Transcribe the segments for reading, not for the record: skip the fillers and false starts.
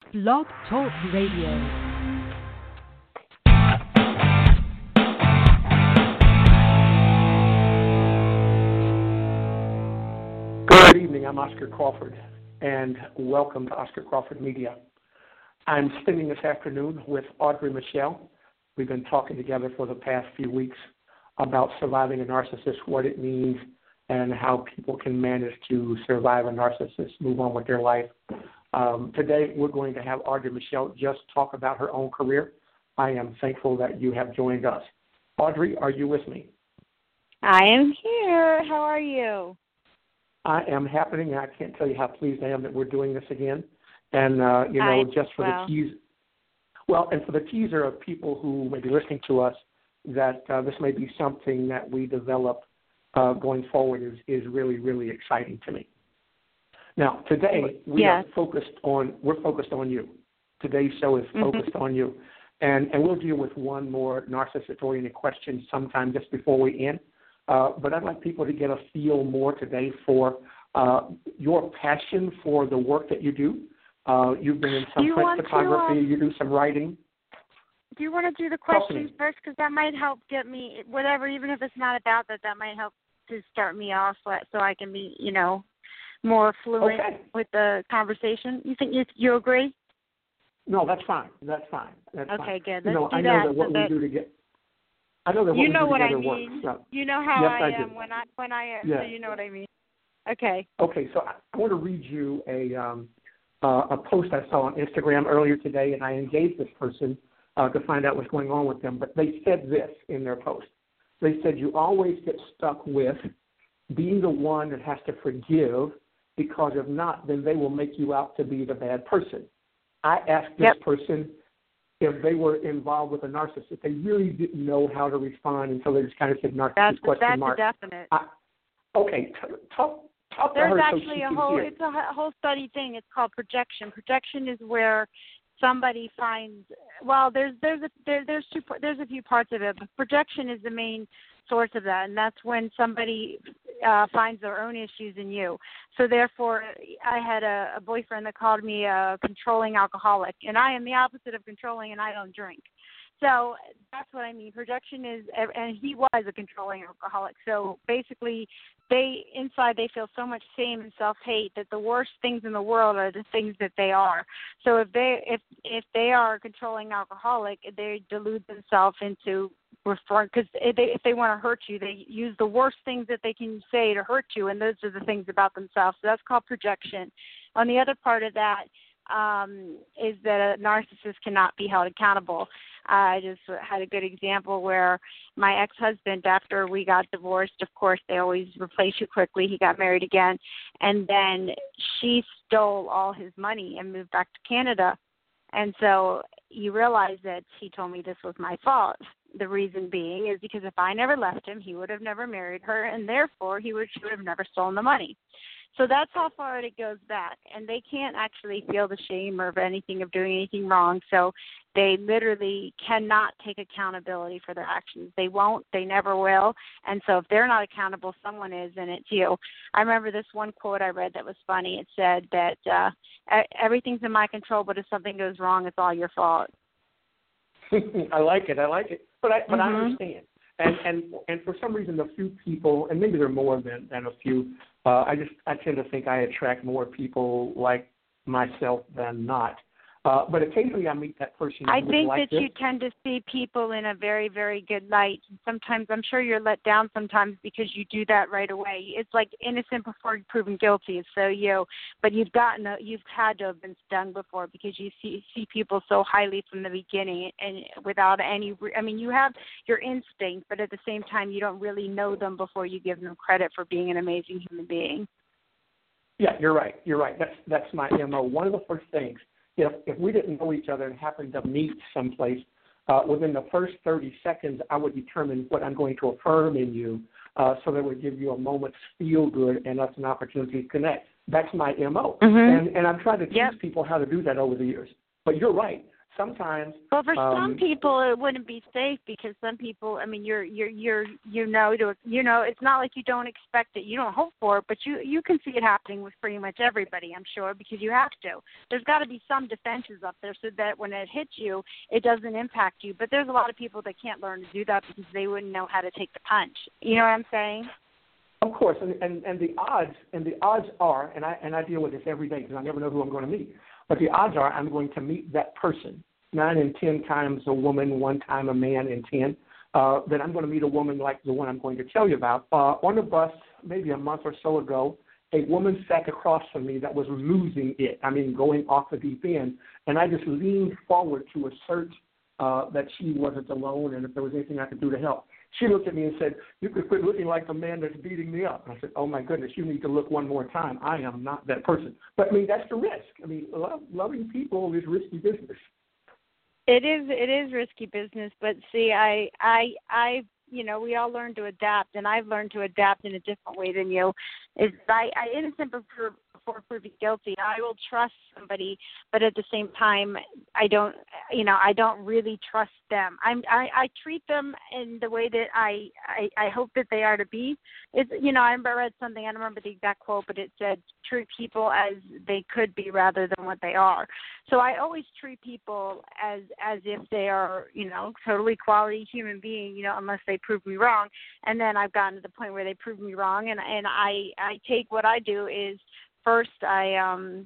Blog Talk Radio. Good evening. I'm Oscar Crawford, and welcome to Oscar Crawford Media. I'm spending this afternoon with Audrey Michelle. We've been talking together for the past few weeks about surviving a narcissist, what it means, and how people can manage to survive a narcissist, move on with their life. Today, we're going to have Audrey Michelle just talk about her own career. I am thankful that you have joined us. Audrey, are you with me? I am here. How are you? I am happening. I can't tell you how pleased I am that we're doing this again. And, just for the teaser. Well, and for the teaser of people who may be listening to us, that this may be something that we develop going forward is really, really exciting to me. Now, today we're focused on you. Today's show is focused on you. And we'll deal with one more narcissist-oriented question sometime just before we end. But I'd like people to get a feel more today for your passion for the work that you do. You've been in some print photography. You do some writing. Do you want to do the questions first? Because that might help get me, whatever, even if it's not about that might help to start me off so I can be, more fluent with the conversation. You think you agree? No, that's fine. That's fine. Okay, good. Let's do I know that what we do to get. I know that what we do together works. So. You know how I am do. when I am. So you know what I mean. Okay. Okay, so I want to read you a post I saw on Instagram earlier today, and I engaged this person to find out what's going on with them. But they said this in their post. They said, you always get stuck with being the one that has to forgive, because if not, then they will make you out to be the bad person. I asked this person if they were involved with a narcissist. They really didn't know how to respond, and so they just kind of said narcissist question mark. That's a definite. Talk to There's her actually it's a whole study thing. It's called projection. Projection is where somebody finds, there's a few parts of it, but projection is the main source of that, and that's when somebody finds their own issues in you. So therefore, I had a boyfriend that called me a controlling alcoholic, and I am the opposite of controlling, and I don't drink. So that's what I mean. Projection is, and he was a controlling alcoholic. So basically, inside they feel so much shame and self-hate that the worst things in the world are the things that they are. So if they are a controlling alcoholic, they delude themselves into reform, because if they want to hurt you, they use the worst things that they can say to hurt you, and those are the things about themselves. So that's called projection. On the other part of that is that a narcissist cannot be held accountable. I just had a good example where my ex-husband, after we got divorced, of course, they always replace you quickly. He got married again. And then she stole all his money and moved back to Canada. And so you realize that he told me this was my fault. The reason being is because if I never left him, he would have never married her, and therefore she would have never stolen the money. So that's how far it goes back, and they can't actually feel the shame or anything of doing anything wrong, so they literally cannot take accountability for their actions. They won't, they never will, and so if they're not accountable, someone is, and it's you. I remember this one quote I read that was funny. It said that everything's in my control, but if something goes wrong, it's all your fault. I like it, but I understand. And for some reason, a few people, and maybe there are more than a few, I tend to think I attract more people like myself than not. But occasionally I meet that person. I think that you tend to see people in a very, very good light. Sometimes I'm sure you're let down sometimes because you do that right away. It's like innocent before proven guilty. So but you've had to have been stung before, because you see people so highly from the beginning and without any. I mean, you have your instinct, but at the same time, you don't really know them before you give them credit for being an amazing human being. Yeah, you're right. That's my MO. One of the first things. If we didn't know each other and happened to meet someplace, within the first 30 seconds, I would determine what I'm going to affirm in you, so that it would give you a moment's feel good and us an opportunity to connect. That's my MO. And I've tried to teach people how to do that over the years. But you're right. sometimes. Well, for some people, it wouldn't be safe because some people, I mean, it's not like you don't expect it, you don't hope for it, but you can see it happening with pretty much everybody, I'm sure, because you have to. There's got to be some defenses up there so that when it hits you, it doesn't impact you. But there's a lot of people that can't learn to do that because they wouldn't know how to take the punch. You know what I'm saying? Of course, and the odds are, and I deal with this every day because I never know who I'm going to meet. But the odds are I'm going to meet that person 9 in 10 times a woman, 1 time a man in 10. Then I'm going to meet a woman like the one I'm going to tell you about. On the bus, maybe a month or so ago, a woman sat across from me that was losing it. I mean, going off the deep end, and I just leaned forward to assert that she wasn't alone, and if there was anything I could do to help. She looked at me and said, "You could quit looking like the man that's beating me up." And I said, "Oh, my goodness, you need to look one more time. I am not that person." But, I mean, that's the risk. I mean, loving people is risky business. It is risky business, but see, I we all learn to adapt, and I've learned to adapt in a different way than you. Is I innocent before proving guilty. I will trust somebody, but at the same time, I don't really trust them. I treat them in the way that I hope that they are to be. It's I read something, I don't remember the exact quote, but it said treat people as they could be rather than what they are. So I always treat people as if they are totally quality human being, unless they prove me wrong. And then I've gotten to the point where they prove me wrong, and I take what I do is First, I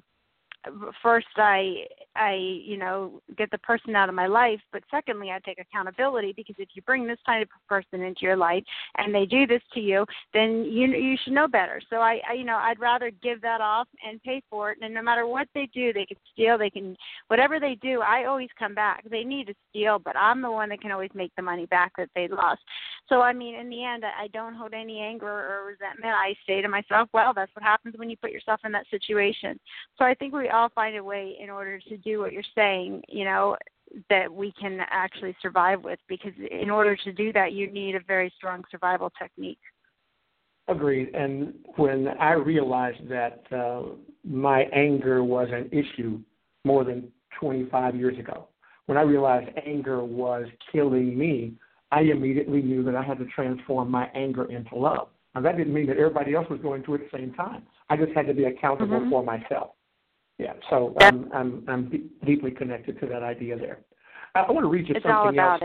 get the person out of my life, but secondly, I take accountability because if you bring this type of person into your life and they do this to you, then you should know better. So I'd rather give that off and pay for it. And no matter what they do, they can steal, whatever they do, I always come back. They need to steal, but I'm the one that can always make the money back that they lost. So, I mean, in the end, I don't hold any anger or resentment. I say to myself, well, that's what happens when you put yourself in that situation. So I think we all find a way in order to do what you're saying, that we can actually survive with, because in order to do that, you need a very strong survival technique. Agreed. And when I realized that my anger was an issue more than 25 years ago, when I realized anger was killing me, I immediately knew that I had to transform my anger into love. Now, that didn't mean that everybody else was going through it at the same time. I just had to be accountable for myself. Yeah, so I'm deeply connected to that idea there. I want to read you something else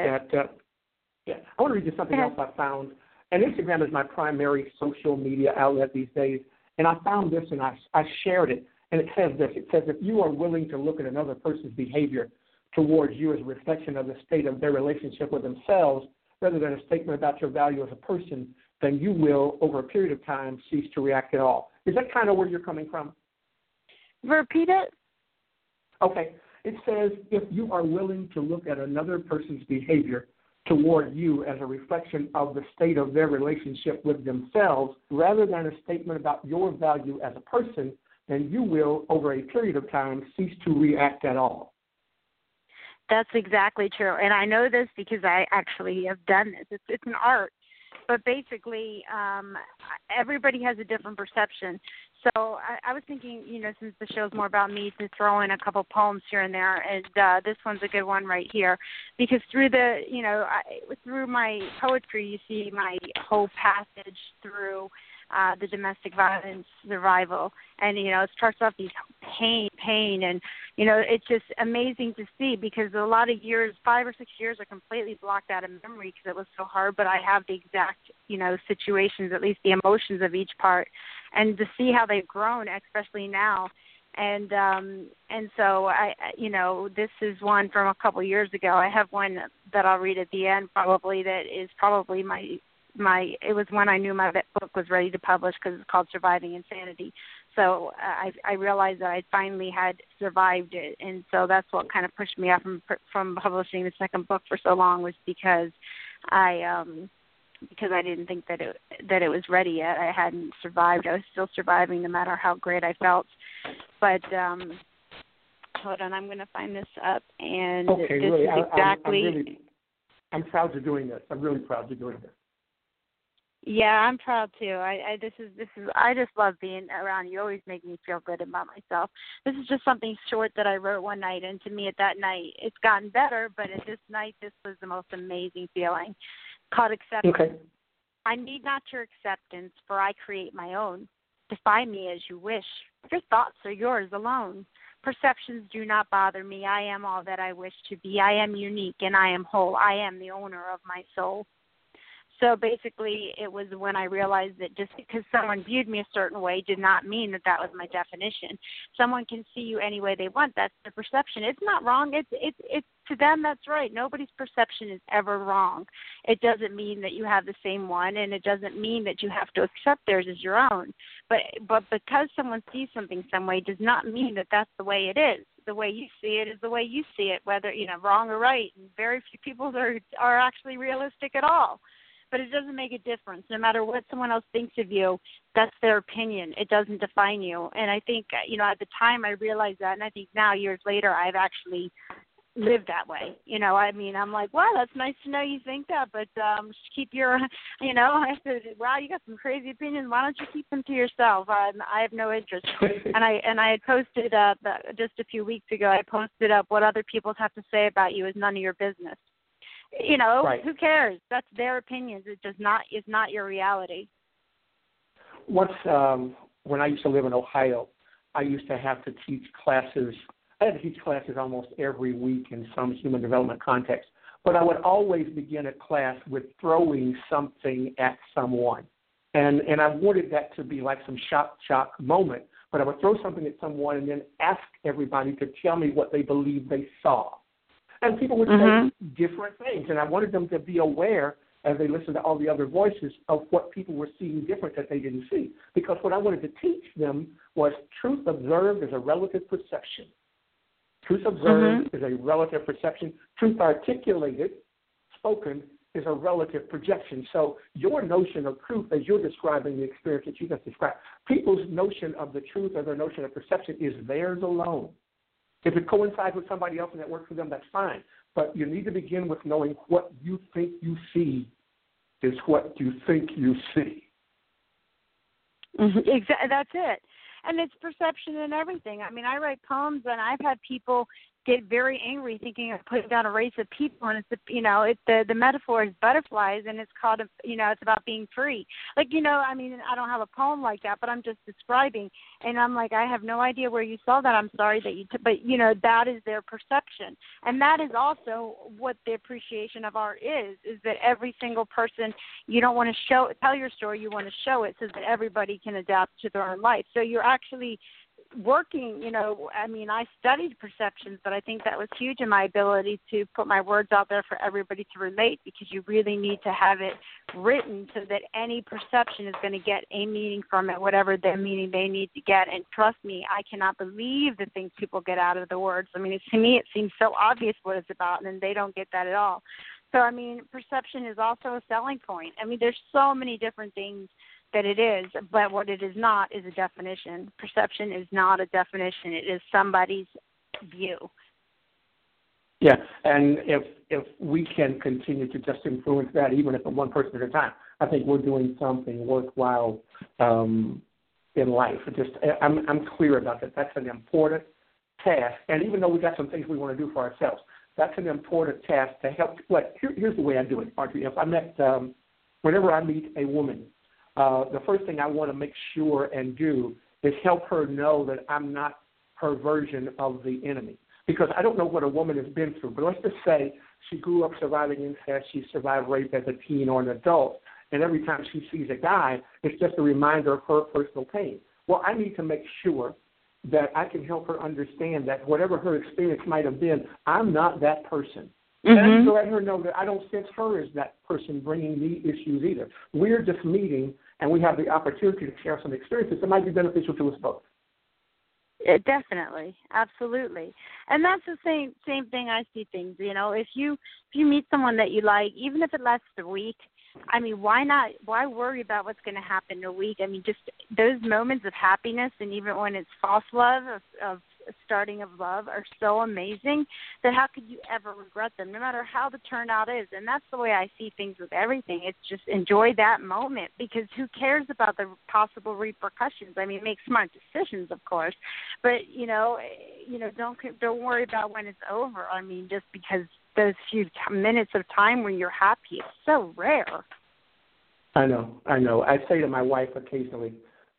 I want to read you something else I found. And Instagram is my primary social media outlet these days. And I found this and I shared it. And it says this. It says, if you are willing to look at another person's behavior towards you as a reflection of the state of their relationship with themselves, rather than a statement about your value as a person, then you will, over a period of time, cease to react at all. Is that kind of where you're coming from? Repeat it. Okay. It says, if you are willing to look at another person's behavior toward you as a reflection of the state of their relationship with themselves, rather than a statement about your value as a person, then you will, over a period of time, cease to react at all. That's exactly true. And I know this because I actually have done this. It's an art. But basically, everybody has a different perception. So I was thinking, since the show's more about me, to throw in a couple poems here and there, and this one's a good one right here, because through through my poetry, you see my whole passage through the domestic violence survival, and it starts off these pain, and it's just amazing to see, because a lot of years, 5 or 6 years, are completely blocked out of memory because it was so hard. But I have the exact situations, at least the emotions of each part, and to see how they've grown, especially now. And so this is one from a couple years ago. I have one that I'll read at the end, probably, that is probably it was when I knew my book was ready to publish, because it's called Surviving Insanity. So I realized that I finally had survived it, and so that's what kind of pushed me up from publishing the second book for so long, was because I didn't think that it was ready yet. I hadn't survived. I was still surviving no matter how great I felt. But hold on, I'm going to find this up, and okay, this really, is exactly. I'm proud you're doing this. I'm really proud you're doing this. Yeah, I'm proud too. I just love being around you. You always make me feel good about myself. This is just something short that I wrote one night, and to me at that night, it's gotten better, but at this night, this was the most amazing feeling. Called acceptance. Okay. I need not your acceptance, for I create my own. Define me as you wish. Your thoughts are yours alone. Perceptions do not bother me. I am all that I wish to be. I am unique and I am whole. I am the owner of my soul. So basically, it was when I realized that just because someone viewed me a certain way did not mean that that was my definition. Someone can see you any way they want. That's their perception. It's not wrong. It's to them, that's right. Nobody's perception is ever wrong. It doesn't mean that you have the same one, and it doesn't mean that you have to accept theirs as your own. But because someone sees something some way does not mean that that's the way it is. The way you see it is the way you see it, whether wrong or right. And very few people are actually realistic at all. But it doesn't make a difference. No matter what someone else thinks of you, that's their opinion. It doesn't define you. And I think, at the time I realized that, and I think now, years later, I've actually lived that way. I'm like, wow, that's nice to know you think that, but just keep your, I said, wow, you got some crazy opinions. Why don't you keep them to yourself? I have no interest. And I had posted just a few weeks ago, I posted up what other people have to say about you is none of your business. Right. Who cares? That's their opinions. It does not is not your reality. Once, when I used to live in Ohio, I used to have to teach classes. I had to teach classes almost every week in some human development context. But I would always begin a class with throwing something at someone. And I wanted that to be like some shock moment. But I would throw something at someone and then ask everybody to tell me what they believe they saw. And people would say different things, and I wanted them to be aware as they listened to all the other voices of what people were seeing different that they didn't see. Because what I wanted to teach them was truth observed is a relative perception. Truth observed is a relative perception. Truth articulated, spoken, is a relative projection. So your notion of truth, as you're describing the experience that you just described, people's notion of the truth or their notion of perception is theirs alone. If it coincides with somebody else and that works for them, that's fine. But you need to begin with knowing what you think you see is what you think you see. Exactly. That's it. And it's perception and everything. I mean, I write poems, and I've had people get very angry thinking of putting down a race of people, and the metaphor is butterflies, and it's called it's about being free. I don't have a poem like that, but I'm just describing, and I'm like, I have no idea where you saw that. I'm sorry that but that is their perception, and that is also what the appreciation of art is that every single person, you don't want to tell your story, you want to show it so that everybody can adapt to their own life. So you're actually working, I studied perceptions, but I think that was huge in my ability to put my words out there for everybody to relate, because you really need to have it written so that any perception is going to get a meaning from it, whatever the meaning they need to get. And trust me, I cannot believe the things people get out of the words. To me, it seems so obvious what it's about, and then they don't get that at all. So, perception is also a selling point. There's so many different things that it is, but what it is not is a definition. Perception is not a definition. It is somebody's view. Yeah, and if we can continue to just influence that, even if it's one person at a time, I think we're doing something worthwhile in life. I'm clear about that. That's an important task, and even though we got some things we want to do for ourselves, that's an important task to help. Here's the way I do it, Audrey. Whenever I meet a woman, the first thing I want to make sure and do is help her know that I'm not her version of the enemy. Because I don't know what a woman has been through, but let's just say she grew up surviving incest, she survived rape as a teen or an adult, and every time she sees a guy, it's just a reminder of her personal pain. Well, I need to make sure that I can help her understand that whatever her experience might have been, I'm not that person. And I need to let her know that I don't sense her as that person bringing me issues either. We're just meeting, and we have the opportunity to share some experiences that might be beneficial to us both. Definitely, absolutely, and that's the same thing I see things. If you meet someone that you like, even if it lasts a week, why not? Why worry about what's going to happen in a week? Just those moments of happiness, and even when it's false love, of starting of love are so amazing that how could you ever regret them, no matter how the turnout is? And that's the way I see things with everything. It's just enjoy that moment, because who cares about the possible repercussions? I mean, make smart decisions, of course, but don't worry about when it's over. I mean, just because those few minutes of time when you're happy, it's so rare. I know. I say to my wife occasionally,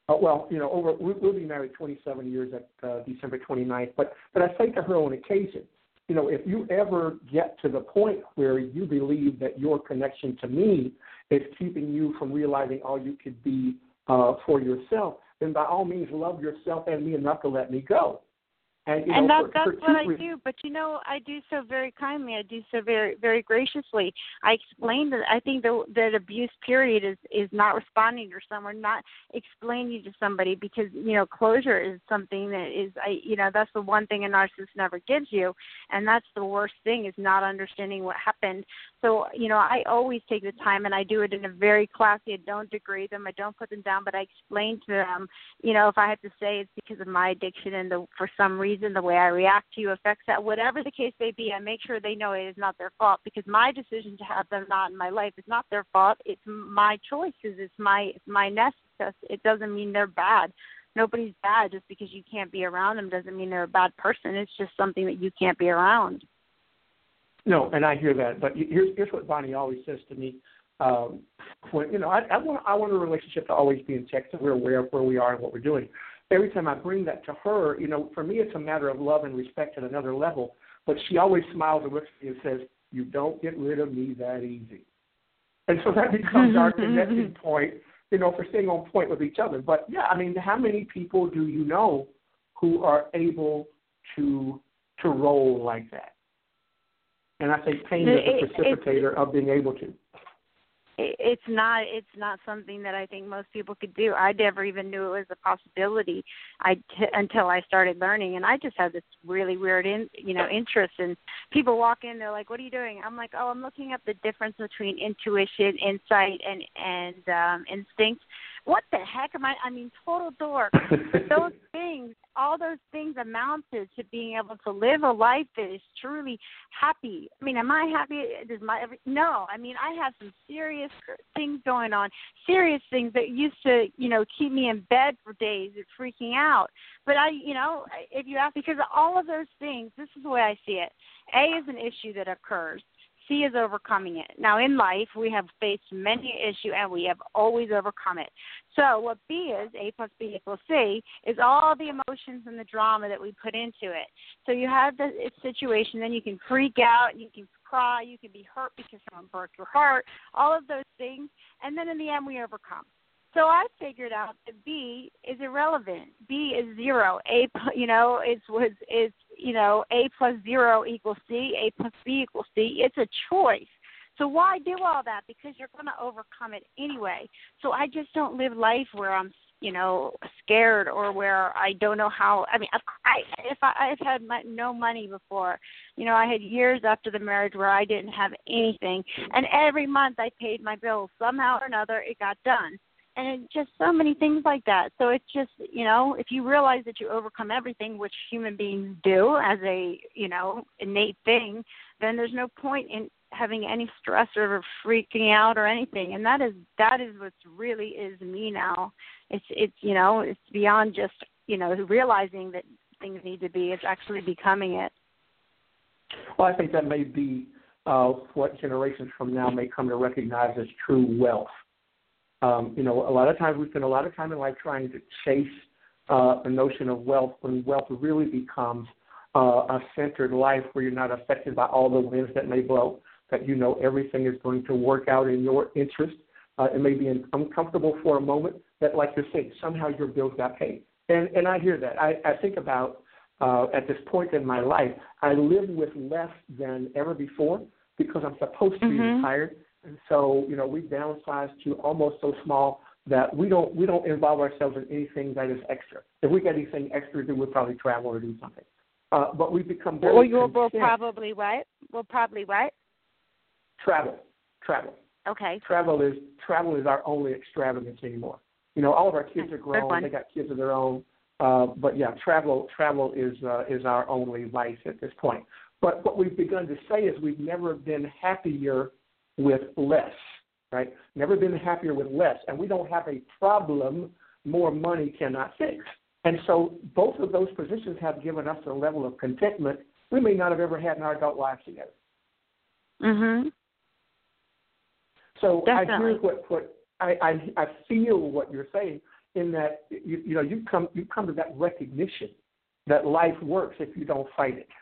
we'll be married 27 years at December 29th, but I say to her on occasion, if you ever get to the point where you believe that your connection to me is keeping you from realizing all you could be for yourself, then by all means love yourself and me enough to let me go. And that's what I do. But, I do so very kindly. I do so very, very graciously. I explain that I think that abuse period is not responding to someone, not explaining to somebody, because, closure is something that is, that's the one thing a narcissist never gives you. And that's the worst thing, is not understanding what happened. So, I always take the time, and I do it in a very classy. I don't degrade them. I don't put them down, but I explain to them, if I have to say it's because of my addiction and for some reason the way I react to you affects that, whatever the case may be, I make sure they know it is not their fault, because my decision to have them not in my life is not their fault. It's my choices. It's my nest. It doesn't mean they're bad. Nobody's bad. Just because you can't be around them doesn't mean they're a bad person. It's just something that you can't be around. No, and I hear that. But here's what Bonnie always says to me. When I want a relationship to always be in check, so we're aware of where we are and what we're doing. Every time I bring that to her, for me it's a matter of love and respect at another level. But she always smiles and looks at me and says, "You don't get rid of me that easy." And so that becomes our connection point, for staying on point with each other. But yeah, I mean, how many people do you know who are able to roll like that? And I say pain is the precipitator of being able to. It's not something that I think most people could do. I never even knew it was a possibility until I started learning, and I just had this really weird interest. And people walk in, they're like, "What are you doing?" I'm like, "Oh, I'm looking up the difference between intuition, insight, and instinct." What the heck am I? I mean, total dork. But those things, all those things amounted to being able to live a life that is truly happy. I mean, am I happy? No. I mean, I have some serious things going on, serious things that used to, keep me in bed for days, freaking out. But if you ask, because all of those things, this is the way I see it. A is an issue that occurs. C is overcoming it. Now, in life, we have faced many issues, and we have always overcome it. So what B is, A plus B equals C, is all the emotions and the drama that we put into it. So you have the situation, then you can freak out, you can cry, you can be hurt because someone broke your heart, all of those things, and then in the end, we overcome. So I figured out that B is irrelevant. B is zero. A, A plus 0 equals C. A plus B equals C. It's a choice. So why do all that? Because you're going to overcome it anyway. So I just don't live life where I'm, scared, or where I don't know how. I mean, I've had no money before. I had years after the marriage where I didn't have anything, and every month I paid my bills. Somehow or another, it got done. And it's just so many things like that. So it's just, if you realize that you overcome everything, which human beings do as a, innate thing, then there's no point in having any stress or freaking out or anything. And that is what really is me now. It's beyond just, realizing that things need to be. It's actually becoming it. Well, I think that may be what generations from now may come to recognize as true wealth. A lot of times we spend a lot of time in life trying to chase a notion of wealth, when wealth really becomes a centered life where you're not affected by all the winds that may blow, that everything is going to work out in your interest. It may be uncomfortable for a moment, that, like you're saying, somehow your bills got paid. And I hear that. I think about at this point in my life, I live with less than ever before because I'm supposed to be retired. And so, we've downsized to almost so small that we don't involve ourselves in anything that is extra. If we get anything extra to do, we'll probably travel or do something. But we've become very content. We'll probably what? Travel. Okay. Travel is our only extravagance anymore. All of our kids are grown. They got kids of their own. But yeah, travel is our only vice at this point. But what we've begun to say is we've never been happier with less, right? Never been happier with less, and we don't have a problem more money cannot fix. And so both of those positions have given us a level of contentment we may not have ever had in our adult lives together. Mhm. So Definitely. I hear what I feel what you're saying in that you come to that recognition that life works if you don't fight it.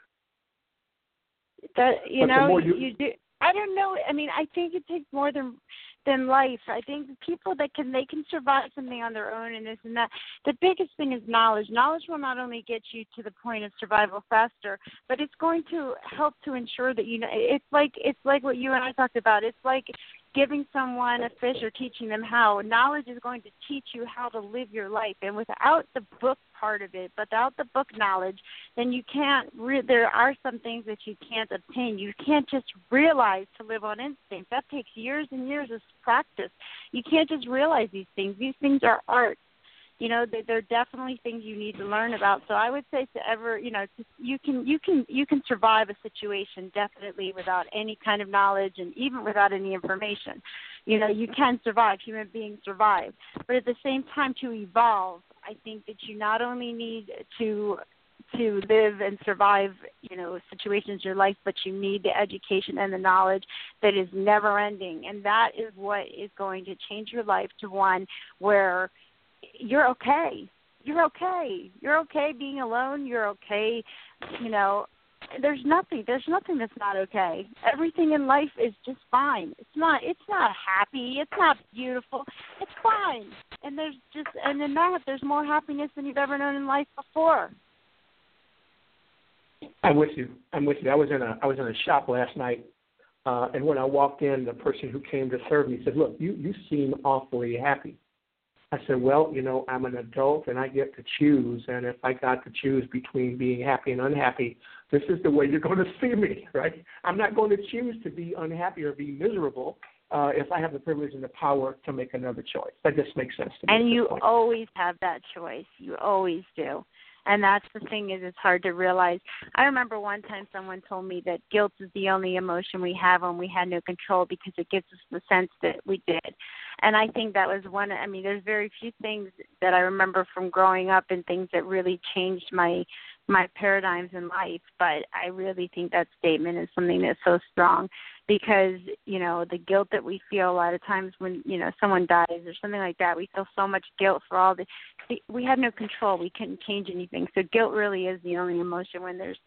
That you do. I don't know. I mean, I think it takes more than life. I think people they can survive something on their own and this and that. The biggest thing is knowledge. Knowledge will not only get you to the point of survival faster, but it's going to help to ensure that it's like what you and I talked about. It's like giving someone a fish or teaching them how. Knowledge is going to teach you how to live your life. And without the book part of it, without the book knowledge, then you can't, there are some things that you can't obtain. You can't just realize to live on instinct. That takes years and years of practice. You can't just realize these things. These things are art. They're definitely things you need to learn about. So I would say you can survive a situation definitely without any kind of knowledge and even without any information. You can survive. Human beings survive. But at the same time, to evolve, I think that you not only need to live and survive, situations in your life, but you need the education and the knowledge that is never ending. And that is what is going to change your life to one where you're okay. You're okay. You're okay being alone. You're okay. There's nothing that's not okay. Everything in life is just fine. It's not happy. It's not beautiful. It's fine. And in that there's more happiness than you've ever known in life before. I'm with you. I was in a shop last night, and when I walked in, the person who came to serve me said, "Look, you seem awfully happy." I said, well, I'm an adult and I get to choose. And if I got to choose between being happy and unhappy, this is the way you're going to see me, right? I'm not going to choose to be unhappy or be miserable if I have the privilege and the power to make another choice. That just makes sense to me. And you always have that choice. You always do. And that's the thing is it's hard to realize. I remember one time someone told me that guilt is the only emotion we have when we had no control because it gives us the sense that we did. And I think that was there's very few things that I remember from growing up and things that really changed my paradigms in life. But I really think that statement is something that's so strong because, the guilt that we feel a lot of times when, someone dies or something like that, we feel so much guilt for we have no control. We can't change anything. So guilt really is the only emotion when there's,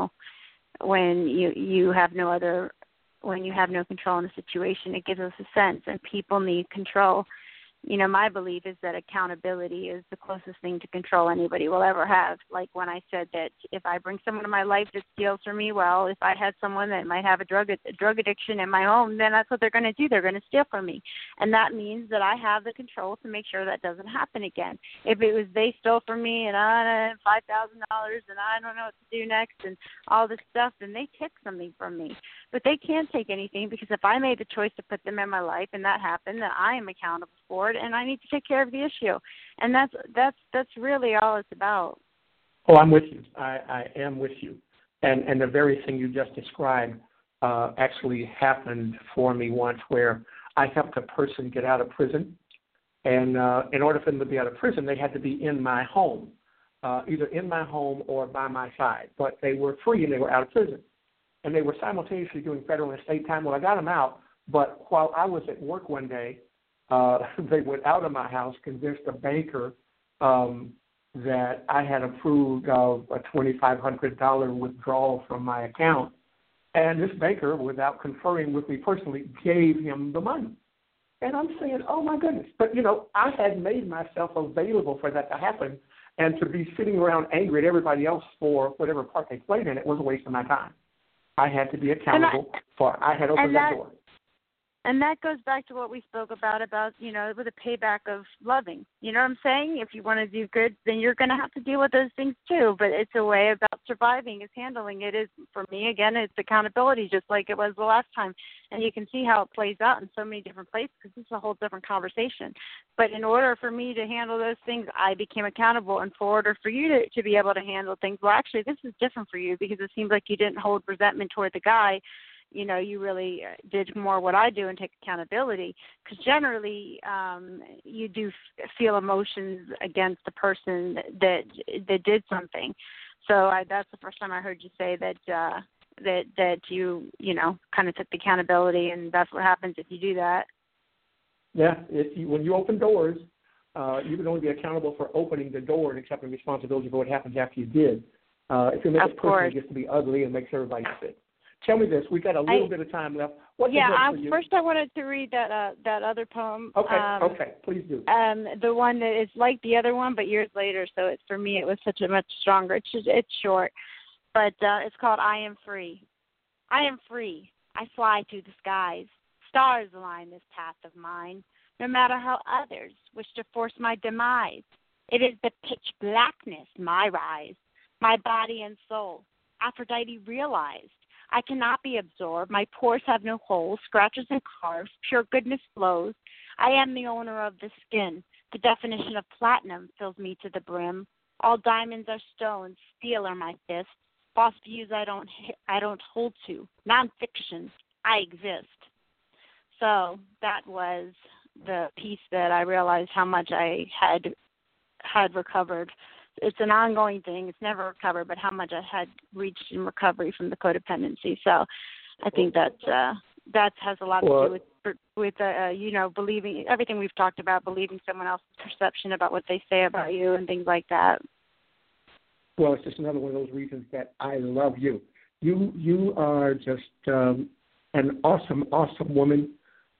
when you have when you have no control in a situation. It gives us a sense, and people need control. My belief is that accountability is the closest thing to control anybody will ever have. Like when I said that if I bring someone to my life that steals from me, well, if I had someone that might have a drug addiction in my home, then that's what they're going to do. They're going to steal from me. And that means that I have the control to make sure that doesn't happen again. If it was they stole from me and I had $5,000 and I don't know what to do next and all this stuff, then they took something from me. But they can't take anything because if I made the choice to put them in my life and that happened, then I am accountable for it and I need to take care of the issue. And that's really all it's about. Oh, I'm with you. I am with you. And the very thing you just described actually happened for me once where I helped a person get out of prison. And in order for them to be out of prison, they had to be in my home, either in my home or by my side. But they were free and they were out of prison. And they were simultaneously doing federal and state time. Well, I got them out, but while I was at work one day, they went out of my house, convinced a banker that I had approved of a $2,500 withdrawal from my account. And this banker, without conferring with me personally, gave him the money. And I'm saying, oh, my goodness. But, I had made myself available for that to happen. And to be sitting around angry at everybody else for whatever part they played in it was a waste of my time. I had to be accountable I had opened that door. And that goes back to what we spoke about, with the payback of loving. You know what I'm saying? If you want to do good, then you're going to have to deal with those things too. But it's a way about surviving, is handling it. Is for me, again, it's accountability, just like it was the last time. And you can see how it plays out in so many different places because this is a whole different conversation. But in order for me to handle those things, I became accountable. And for order for you to be able to handle things, well, actually, this is different for you because it seems like you didn't hold resentment toward the guy. You know, you really did more what I do and take accountability because generally you do feel emotions against the person that did something. So that's the first time I heard you say that that you kind of took the accountability, and that's what happens if you do that. Yeah, when you open doors, you can only be accountable for opening the door and accepting responsibility for what happens after you did. If you make a person that gets to be ugly, it makes everybody sick. Tell me this. We got a little bit of time left. What's the book for you? First I wanted to read that other poem. Okay, please do. The one that is like the other one, but years later. So for me, it was such a much stronger. It's short, but it's called "I Am Free." I am free. I fly through the skies. Stars align this path of mine. No matter how others wish to force my demise, it is the pitch blackness my rise. My body and soul, Aphrodite realized. I cannot be absorbed. My pores have no holes, scratches and carves. Pure goodness flows. I am the owner of the skin. The definition of platinum fills me to the brim. All diamonds are stones. Steel are my fists. False views I don't hold to. Nonfiction. I exist. So that was the piece that I realized how much I had recovered. It's an ongoing thing. It's never recovered, but how much I had reached in recovery from the codependency. So I think that has a lot to do with believing everything we've talked about, believing someone else's perception about what they say about you and things like that. Well, it's just another one of those reasons that I love you. You are just an awesome, awesome woman.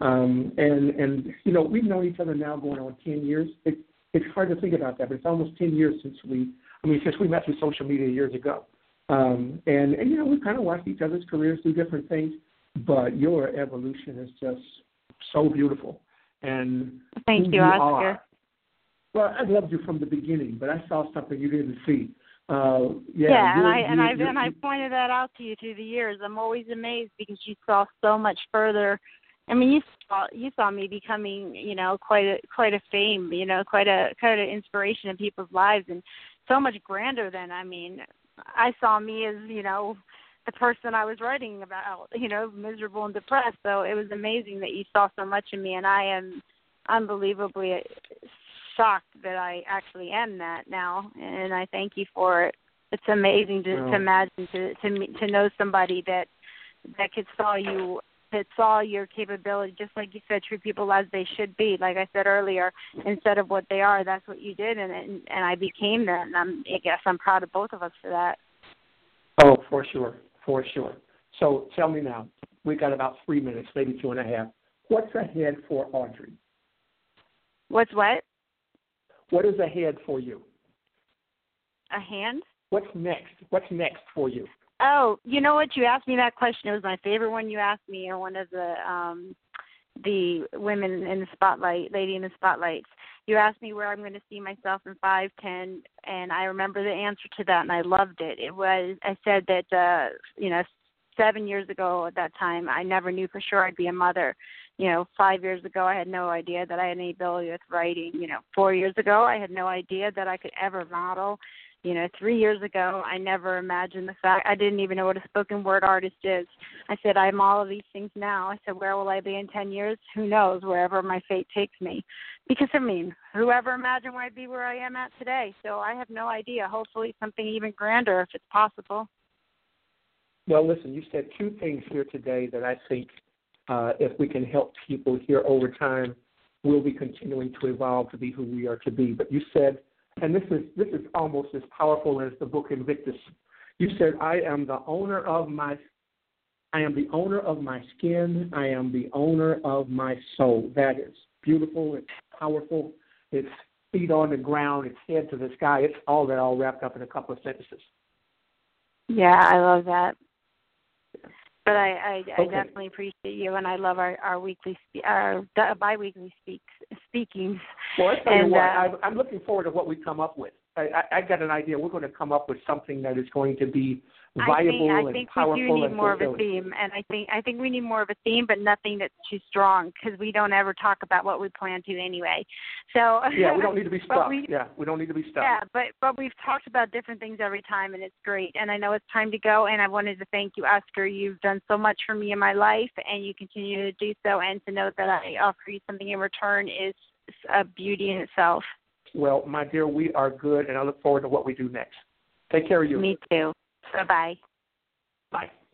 And we've known each other now going on 10 years. It's hard to think about that, but it's almost 10 years since we met through social media years ago. And we've kind of watched each other's careers do different things, but your evolution is just so beautiful. And thank you, Oscar. Well, I loved you from the beginning, but I saw something you didn't see. I pointed that out to you through the years. I'm always amazed because you saw so much further. I mean, you saw me becoming, quite a fame, quite an inspiration in people's lives, and so much grander than. I mean, I saw me as, the person I was writing about, miserable and depressed. So it was amazing that you saw so much in me, and I am unbelievably shocked that I actually am that now, and I thank you for it. It's amazing to imagine to know somebody that could saw your capability, just like you said, treat people as they should be. Like I said earlier, instead of what they are, that's what you did, and I became that. And I guess I'm proud of both of us for that. Oh, for sure. So tell me now, we got about 3 minutes, maybe 2.5. What's ahead for Audrey? What's what? What is ahead for you? A hand? What's next? What's next for you? Oh, you know what? You asked me that question. It was my favorite one you asked me, or one of the women in the spotlight, lady in the spotlights. You asked me where I'm going to see myself in 5, 10, and I remember the answer to that, and I loved it. I said that, 7 years ago at that time, I never knew for sure I'd be a mother. 5 years ago, I had no idea that I had any ability with writing. 4 years ago, I had no idea that I could ever model. 3 years ago, I never imagined the fact. I didn't even know what a spoken word artist is. I said, I'm all of these things now. I said, where will I be in 10 years? Who knows, wherever my fate takes me. Because, whoever imagined I'd be where I am at today? So I have no idea. Hopefully something even grander if it's possible. Well, listen, you said 2 things here today that I think if we can help people here over time, we'll be continuing to evolve to be who we are to be. But you said, and this is almost as powerful as the book Invictus. You said, I am the owner of my skin. I am the owner of my soul. That is beautiful. It's powerful. It's feet on the ground. It's head to the sky. It's all wrapped up in a couple of sentences. Yeah, I love that. But I definitely appreciate you, and I love our bi-weekly speakings. Well, I tell you what, I'm looking forward to what we come up with. I got an idea. We're going to come up with something that is going to be viable and powerful. I think we do need and more of a fulfilling. theme, and I think we need more of a theme, but nothing that's too strong because we don't ever talk about what we plan to anyway. So yeah, we don't need to be stuck. We don't need to be stuck. Yeah, but we've talked about different things every time, and it's great. And I know it's time to go, and I wanted to thank you, Oscar. You've done so much for me in my life, and you continue to do so. And to know that I offer you something in return is a beauty in itself. Well, my dear, we are good, and I look forward to what we do next. Take care of you. Me too. Bye-bye. Bye.